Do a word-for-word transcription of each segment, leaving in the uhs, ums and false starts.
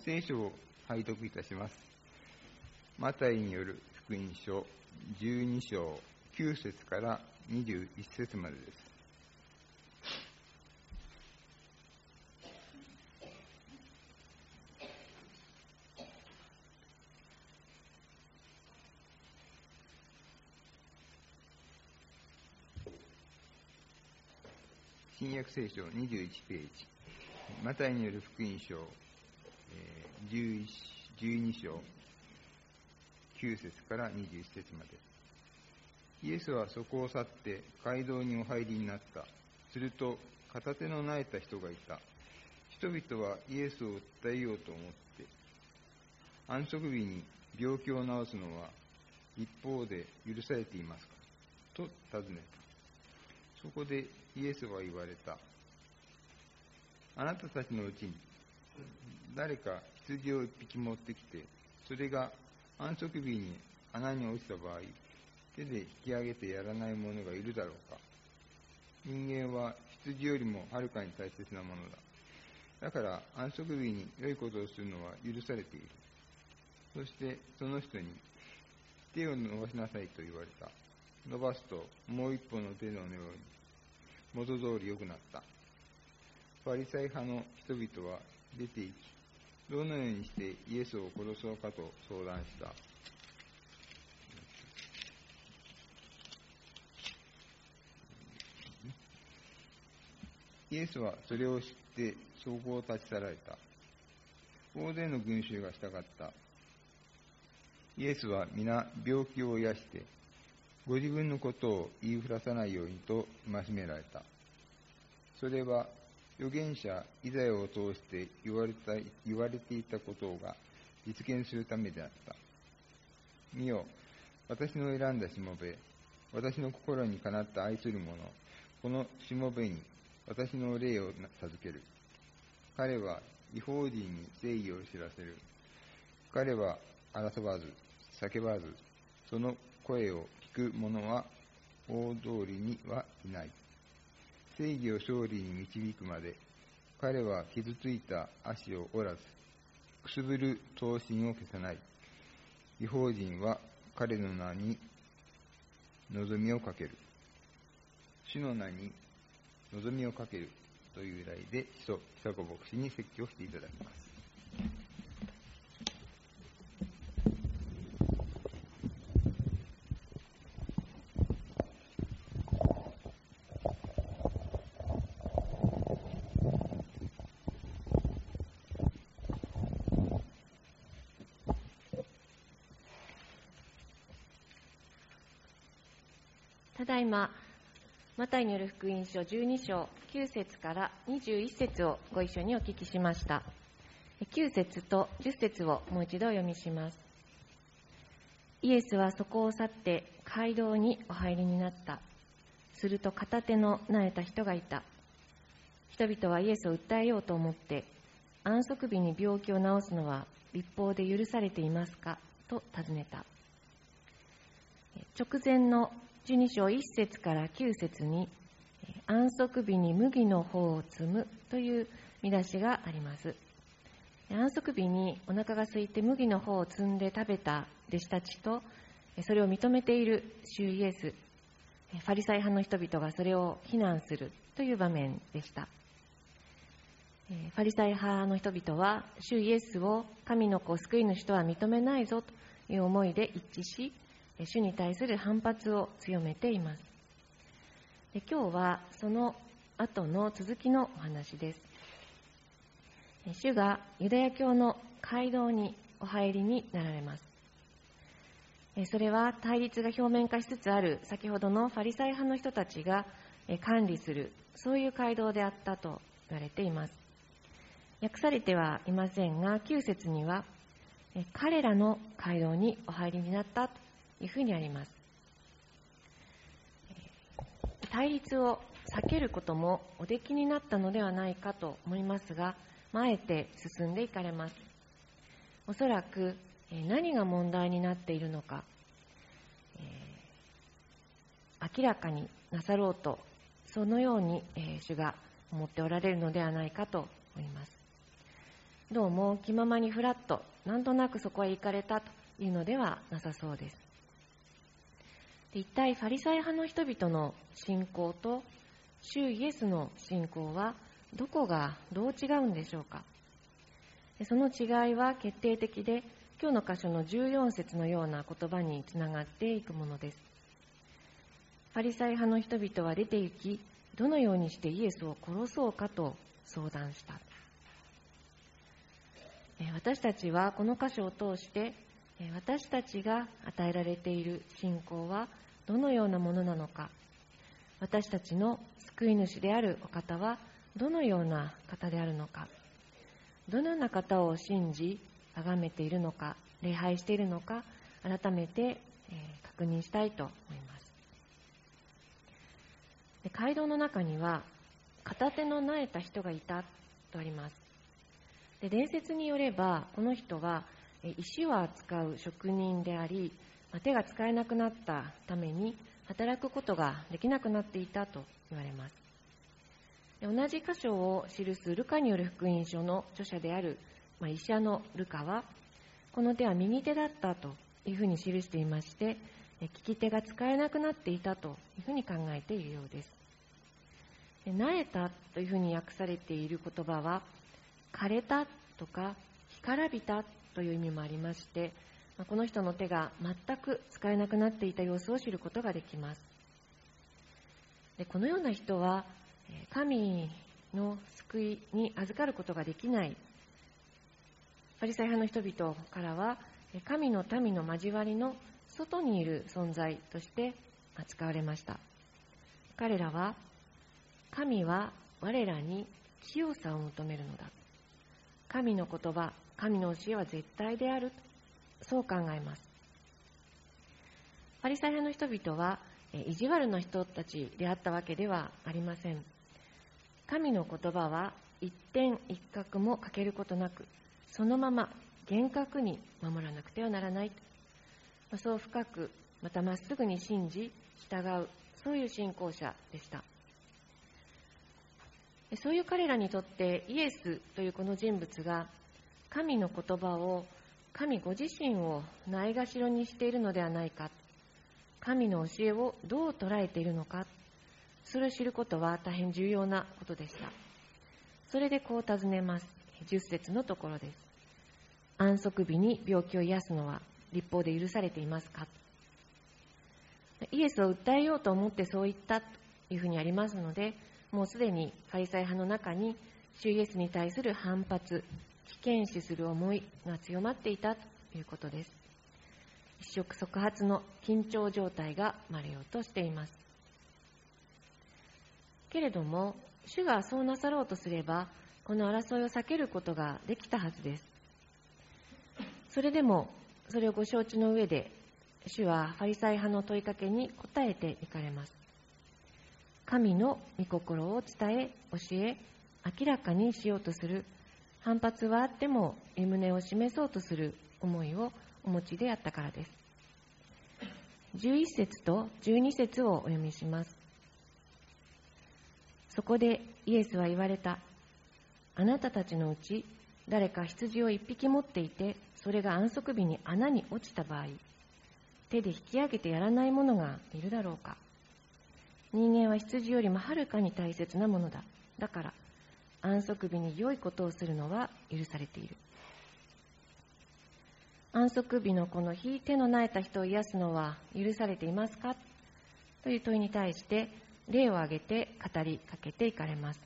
聖書を拝読いたします。マタイによる福音書じゅうに章きゅう節からにじゅういち節までです。新約聖書にじゅういちページ、マタイによる福音書じゅうに章きゅう節からにじゅういち節まで。イエスはそこを去って街道にお入りになった。すると片手のなえた人がいた。人々はイエスを訴えようと思って、安息日に病気を治すのは一方で許されていますかと尋ねた。そこでイエスは言われた。あなたたちのうちに誰か羊を一匹持ってきて、それが安息日に穴に落ちた場合、手で引き上げてやらない者がいるだろうか。人間は羊よりもはるかに大切なものだ。だから安息日に良いことをするのは許されている。そしてその人に手を伸ばしなさいと言われた。伸ばすともう一本の手のように元通り良くなった。ファリサイ派の人々は出て行き、どのようにしてイエスを殺そうかと相談した。イエスはそれを知ってそこを立ち去られた。大勢の群衆が従った。イエスは皆病気を癒して、ご自分のことを言いふらさないようにと戒められた。それは預言者イザヤを通して言われた言われていたことが実現するためであった。見よ、私の選んだしもべ、私の心にかなった愛する者、このしもべに私の霊を授ける。彼は異邦人に正義を知らせる。彼は争わず、叫ばず、その声を聞く者は大通りにはいない。正義を勝利に導くまで、彼は傷ついた足を折らず、くすぶる刀身を消さない。異邦人は彼の名に望みをかける。主の名に望みをかけるという題で、使徒久子牧師に説教していただきます。 ただいま、マタイによる福音書じゅうに章きゅう節からにじゅういち節をご一緒にお聞きしました。きゅう節とじゅっ節をもう一度お読みします。イエスはそこを去って街道にお入りになった。すると片手のなえた人がいた。人々はイエスを訴えようと思って、安息日に病気を治すのは律法で許されていますかと尋ねた。直前のじゅうに章いち節からきゅう節に、安息日に麦の穂を摘むという見出しがあります。安息日にお腹が空いて麦の穂を摘んで食べた弟子たちと、それを認めている主イエス、ファリサイ派の人々がそれを非難するという場面でした。ファリサイ派の人々は、主イエスを神の子救い主とは認めないぞという思いで一致し、主に対する反発を強めています。で今日はその後の続きのお話です。主がユダヤ教の街道にお入りになられます。それは対立が表面化しつつある先ほどのファリサイ派の人たちが管理する、そういう街道であったと言われています。訳されてはいませんが、きゅう節には彼らの街道にお入りになったというふうにあります。対立を避けることもおできになったのではないかと思いますが、あえて進んでいかれます。おそらく何が問題になっているのか、えー、明らかになさろうと、そのように、えー、主が思っておられるのではないかと思います。 どうも気ままにふらっとなんとなくそこへ行かれたというのではなさそうです。で、一体ファリサイ派の人々の信仰と主イエスの信仰はどこがどう違うんでしょうか。で、その違いは決定的で、今日の箇所のじゅうよん節のような言葉につながっていくものです。ファリサイ派の人々は出て行き、どのようにしてイエスを殺そうかと相談した。私たちはこの箇所を通して、私たちが与えられている信仰はどのようなものなのか、私たちの救い主であるお方はどのような方であるのか、どのような方を信じ崇めているのか、礼拝しているのか、改めて確認したいと思います。で、街道の中には片手の苗えた人がいたとあります。で、伝説によればこの人は石を扱う職人であり、手が使えなくなったために働くことができなくなっていたと言われます。で、同じ箇所を記すルカによる福音書の著者である、まあ、医者のルカは、この手は右手だったというふうに記していまして、利き手が使えなくなっていたというふうに考えているようです。で、苗えたというふうに訳されている言葉は、枯れたとか干からびたという意味もありまして、この人の手が全く使えなくなっていた様子を知ることができます。で、このような人は神の救いに預かることができない。ファリサイ派の人々からは神の民の交わりの外にいる存在として扱われました。彼らは、神は我らに清さを求めるのだ、神の言葉、神の教えは絶対である、そう考えます。ファリサイ派の人々は意地悪な人たちであったわけではありません。神の言葉は一点一画も欠けることなく、そのまま厳格に守らなくてはならない、そう深くまたまっすぐに信じ従う、そういう信仰者でした。そういう彼らにとってイエスというこの人物が神の言葉を、神ご自身をないがしろにしているのではないか、神の教えをどう捉えているのか、それを知ることは大変重要なことでした。それでこう尋ねます。じゅっ節のところです。安息日に病気を癒すのは律法で許されていますか。イエスを訴えようと思ってそう言ったというふうにありますので、もうすでにファリサイ派の中に主イエスに対する反発、危険視する思いが強まっていたということです。一触即発の緊張状態が生まれようとしています。けれども、主がそうなさろうとすれば、この争いを避けることができたはずです。それでも、それをご承知の上で、主はファリサイ派の問いかけに答えていかれます。神の御心を伝え、教え、明らかにしようとする、反発はあっても、身旨を示そうとする思いをお持ちであったからです。じゅういち節とじゅうに節をお読みします。そこでイエスは言われた。あなたたちのうち誰か羊を一匹持っていて、それが安息日に穴に落ちた場合、手で引き上げてやらない者がいるだろうか。人間は羊よりもはるかに大切なものだ。だから安息日に良いことをするのは許されている。安息日のこの日、手の苗えた人を癒すのは許されていますかという問いに対して例を挙げて語りかけていかれます。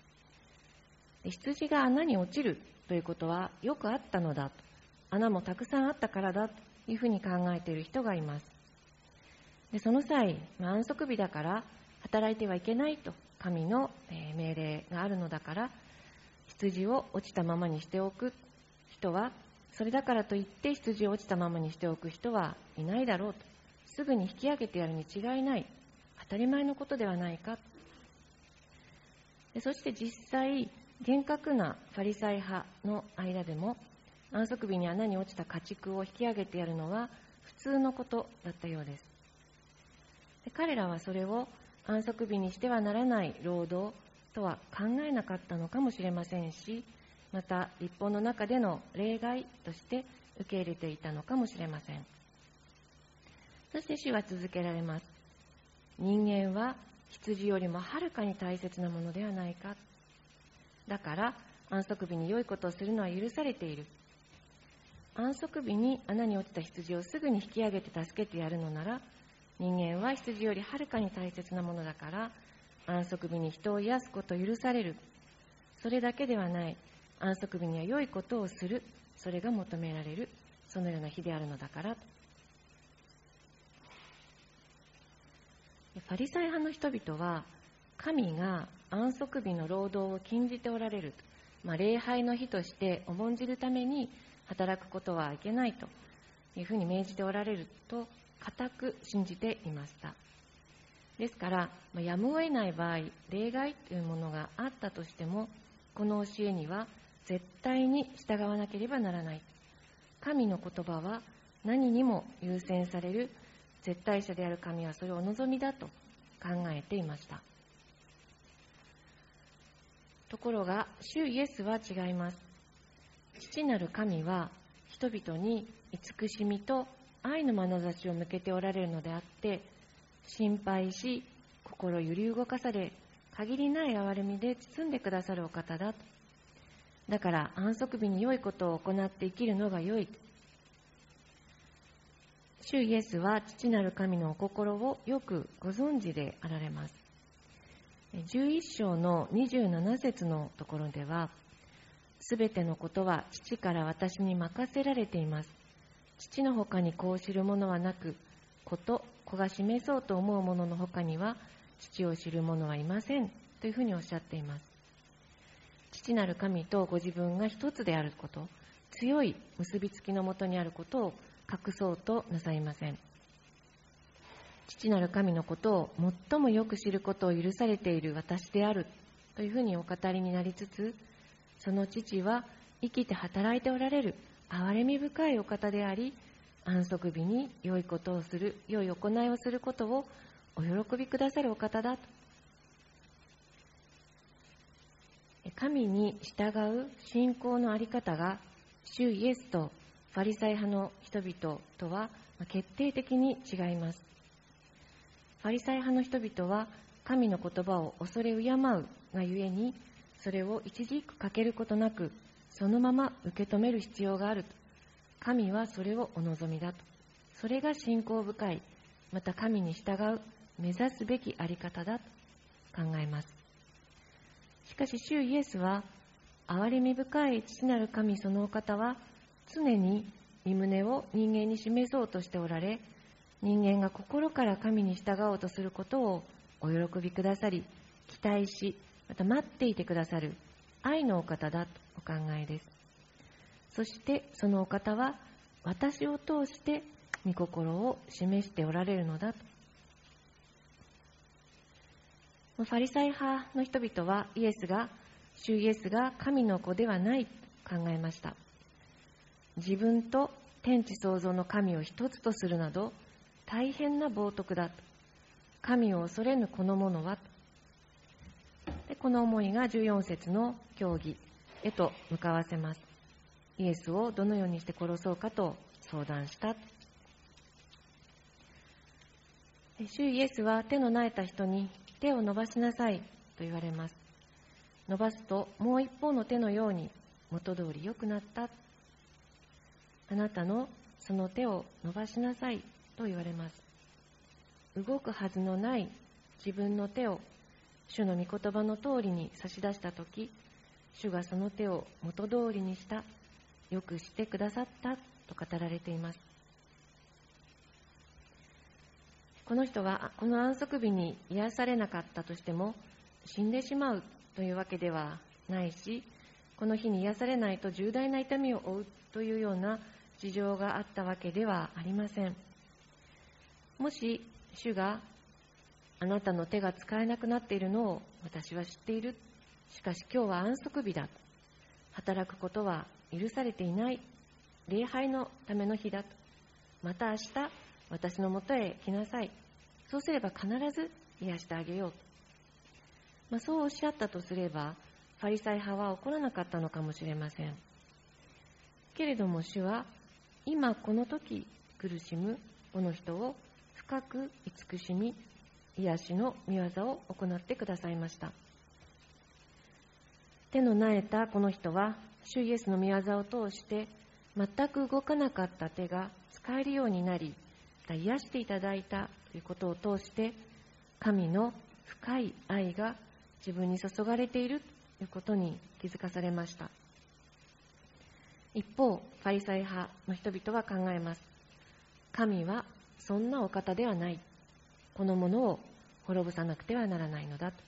羊が穴に落ちるということはよくあったのだ、穴もたくさんあったからだというふうに考えている人がいます。で、その際、安息日だから働いてはいけないと神の命令があるのだから、羊を落ちたままにしておく人は、それだからといって羊を落ちたままにしておく人はいないだろうと、すぐに引き上げてやるに違いない、当たり前のことではないか。で、そして実際厳格なファリサイ派の間でも、安息日に穴に落ちた家畜を引き上げてやるのは普通のことだったようです。で、彼らはそれを安息日にしてはならない労働とは考えなかったのかもしれませんし、 また立法の中での例外として受け入れていたのかもしれません。そして主は続けられます。人間は羊よりもはるかに大切なものではないか。だから安息日に良いことをするのは許されている。安息日に穴に落ちた羊をすぐに引き上げて助けてやるのなら、人間は羊よりはるかに大切なものだから、安息日に人を癒すことを許される。それだけではない。安息日には良いことをする。それが求められる。そのような日であるのだから。ファリサイ派の人々は、神が安息日の労働を禁じておられる、まあ、礼拝の日として重んじるために働くことはいけないというふうに命じておられると固く信じていました。ですから、まあ、やむを得ない場合、例外というものがあったとしても、この教えには絶対に従わなければならない。神の言葉は何にも優先される絶対者である神はそれをお望みだと考えていました。ところが、主イエスは違います。父なる神は人々に慈しみと愛の眼差しを向けておられるのであって、心配し、心揺り動かされ、限りない憐れみで包んでくださるお方だと。だから安息日に良いことを行って生きるのが良い。主イエスは父なる神のお心をよくご存知であられます。じゅういっ章のにじゅうなな節のところでは、すべてのことは父から私に任せられています。父の他に子を知る者はなく、子と子が示そうと思う者の他には父を知る者はいませんというふうにおっしゃっています。父なる神とご自分が一つであること、強い結びつきのもとにあることを隠そうとなさいません。父なる神のことを最もよく知ることを許されている私であるというふうにお語りになりつつ、その父は生きて働いておられる憐れみ深いお方であり、安息日に良いことをする、良い行いをすることをお喜びくださるお方だと。神に従う信仰の在り方が主イエスとファリサイ派の人々とは決定的に違います。ファリサイ派の人々は神の言葉を恐れ敬うがゆえに、それを一字一句欠けることなくそのまま受け止める必要があると。神はそれをお望みだと。それが信仰深い、また神に従う目指すべき在り方だと考えます。しかし主イエスは、憐れみ深い父なる神そのお方は常に御胸を人間に示そうとしておられ、人間が心から神に従おうとすることをお喜びくださり、期待し、また待っていてくださる愛のお方だとお考えです。そしてそのお方は私を通して御心を示しておられるのだと。ファリサイ派の人々はイエスが、主イエスが神の子ではないと考えました。自分と天地創造の神を一つとするなど大変な冒涜だと。神を恐れぬこの者はと。でこの思いがじゅうよん節の教義へと向かわせます。イエスをどのようにして殺そうかと相談した。主イエスは手のなえた人に手を伸ばしなさいと言われます。伸ばすともう一方の手のように元通り良くなった。あなたのその手を伸ばしなさいと言われます。動くはずのない自分の手を主の御言葉の通りに差し出したとき、主がその手を元通りにした、よくしてくださったと語られています。この人はこの安息日に癒されなかったとしても死んでしまうというわけではないし、この日に癒されないと重大な痛みを負うというような事情があったわけではありません。もし主があなたの手が使えなくなっているのを私は知っている。しかし今日は安息日だ。働くことは許されていない。礼拝のための日だと。また明日私のもとへ来なさい。そうすれば必ず癒してあげよう。まあ、そうおっしゃったとすれば、 ファリサイ派は怒らなかったのかもしれません。けれども主は、今この時苦しむこの人を深く慈しみ、癒しの御業を行ってくださいました。手のなえたこの人は、主イエスの御業を通して全く動かなかった手が使えるようになり、癒していただいたということを通して、神の深い愛が自分に注がれているということに気づかされました。一方、ファリサイ派の人々は考えます。神はそんなお方ではない。このものを滅ぼさなくてはならないのだと。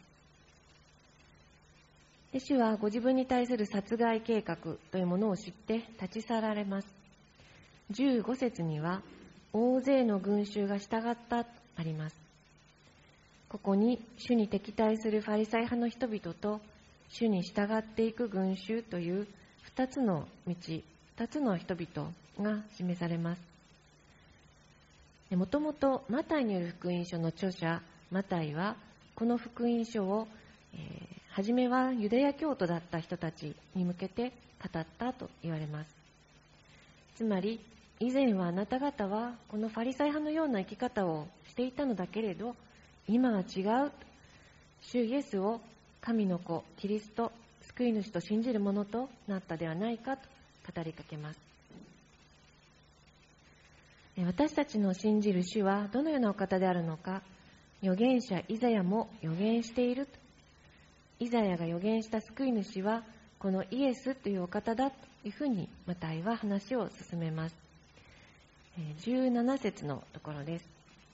で、主はご自分に対する殺害計画というものを知って立ち去られます。じゅうご節には、大勢の群衆が従ったとあります。ここに主に敵対するファリサイ派の人々と主に従っていく群衆という二つの道、二つの人々が示されます。もともとマタイによる福音書の著者マタイはこの福音書を、えー、初めはユダヤ教徒だった人たちに向けて語ったと言われます。つまり以前はあなた方はこのファリサイ派のような生き方をしていたのだけれど、今は違う。主イエスを神の子キリスト救い主と信じるものとなったではないかと語りかけます。私たちの信じる主はどのようなお方であるのか、預言者イザヤも預言している。イザヤが預言した救い主はこのイエスというお方だというふうにマタイは話を進めます。じゅうなな節のところです。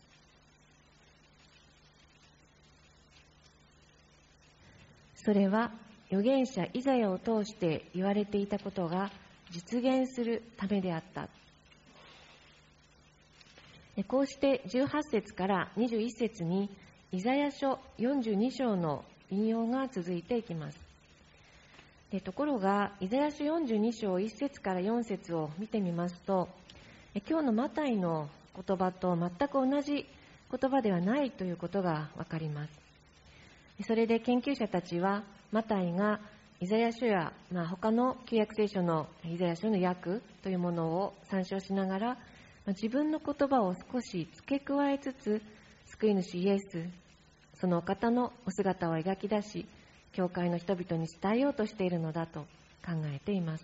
それは預言者イザヤを通して言われていたことが実現するためであった。こうしてじゅうはち節からにじゅういち節にイザヤ書よんじゅうに章の引用が続いていきます。でところがイザヤ書よんじゅうに章いち節からよん節を見てみますと、今日のマタイの言葉と全く同じ言葉ではないということがわかります。それで研究者たちはマタイがイザヤ書や、まあ、他の旧約聖書のイザヤ書の訳というものを参照しながら、自分の言葉を少し付け加えつつ、救い主イエス、そのお方のお姿を描き出し、教会の人々に伝えようとしているのだと考えています。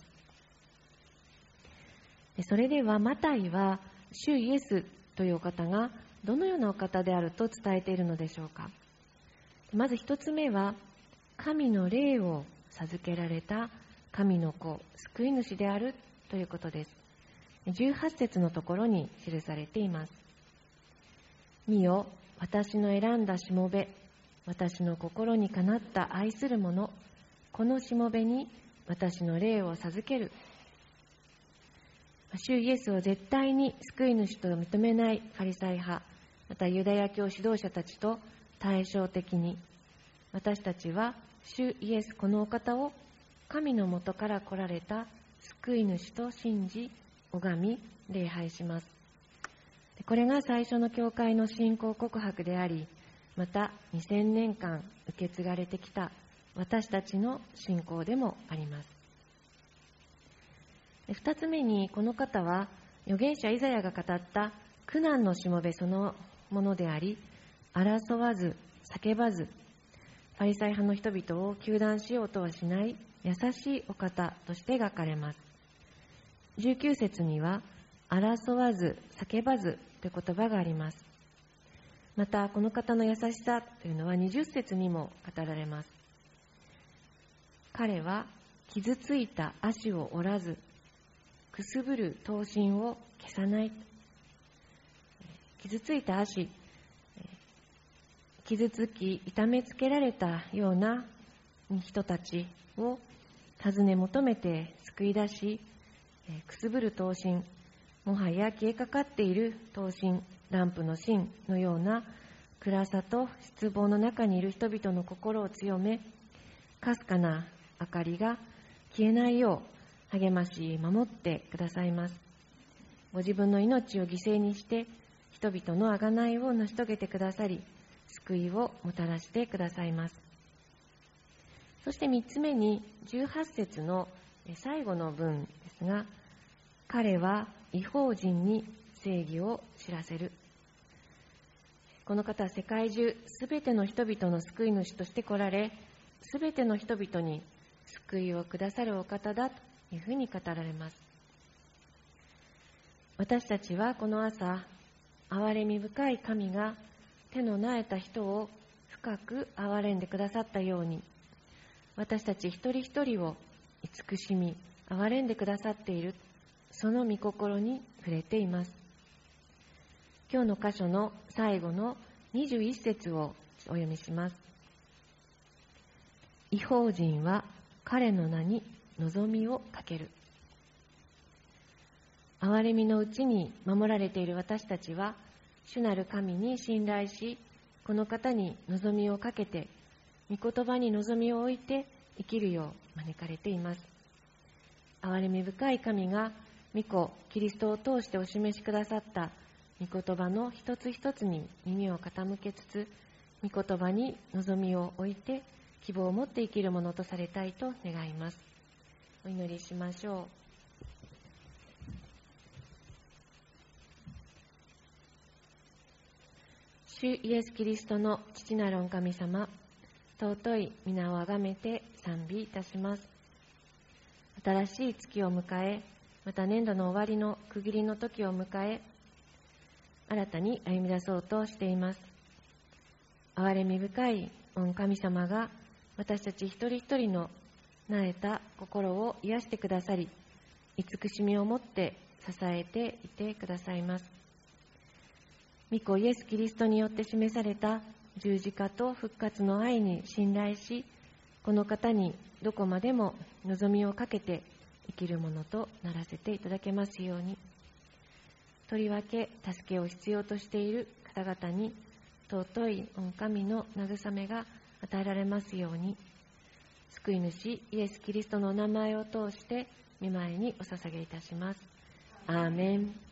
それではマタイは主イエスというお方がどのようなお方であると伝えているのでしょうか。まず一つ目は、神の霊を授けられた神の子、救い主であるということです。じゅうはち節のところに記されています。見よ、私の選んだしもべ、私の心にかなった愛する者、このしもべに私の霊を授ける。主イエスを絶対に救い主と認めないファリサイ派、またユダヤ教指導者たちと対照的に、私たちは主イエスこのお方を神のもとから来られた救い主と信じ、拝み、礼拝します。これが最初の教会の信仰告白であり、またにせんねんかん受け継がれてきた私たちの信仰でもあります。二つ目に、この方は預言者イザヤが語った苦難のしもべそのものであり、争わず叫ばず、ファリサイ派の人々を糾弾しようとはしない優しいお方として描かれます。じゅうきゅう節には争わず叫ばずという言葉があります。またこの方の優しさというのはにじゅう節にも語られます。彼は傷ついた足を折らず、くすぶる刀身を消さない。傷ついた足、傷つき痛めつけられたような人たちを尋ね求めて救い出し、くすぶる刀身、もはや消えかかっている刀身、ランプの芯のような暗さと失望の中にいる人々の心を強め、かすかな明かりが消えないよう励まし守ってくださいます。ご自分の命を犠牲にして人々の贖いを成し遂げてくださり、救いをもたらしてくださいます。 そしてみっつめにじゅうはち節の最後の文ですが、彼は異邦人に正義を知らせる。この方は世界中すべての人々の救い主として来られ、すべての人々に救いをくださるお方だというふうに語られます。私たちはこの朝、憐れみ深い神が手のなえた人を深く憐れんでくださったように、私たち一人一人を慈しみ憐れんでくださっている、その御心に触れています。今日の箇所の最後のにじゅういち節をお読みします。異邦人は彼の名に望みをかける。憐れみのうちに守られている私たちは、主なる神に信頼し、この方に望みをかけて、御言葉に望みを置いて生きるよう招かれています。憐れみ深い神が御子キリストを通してお示しくださった御言葉の一つ一つに耳を傾けつつ、御言葉に望みを置いて希望を持って生きるものとされたいと願います。お祈りしましょう。主イエス・キリストの父なる御神様、尊い皆をあがめて賛美いたします。新しい月を迎え、また年度の終わりの区切りの時を迎え、新たに歩み出そうとしています。憐れみ深い御神様が私たち一人一人のなえた心を癒してくださり、慈しみを持って支えていてくださいます。御子イエス・キリストによって示された十字架と復活の愛に信頼し、この方にどこまでも望みをかけて生きるものとならせていただけますように。とりわけ助けを必要としている方々に尊い御神の慰めが与えられますように、救い主イエス・キリストのお名前を通して御前にお捧げいたします。アーメン。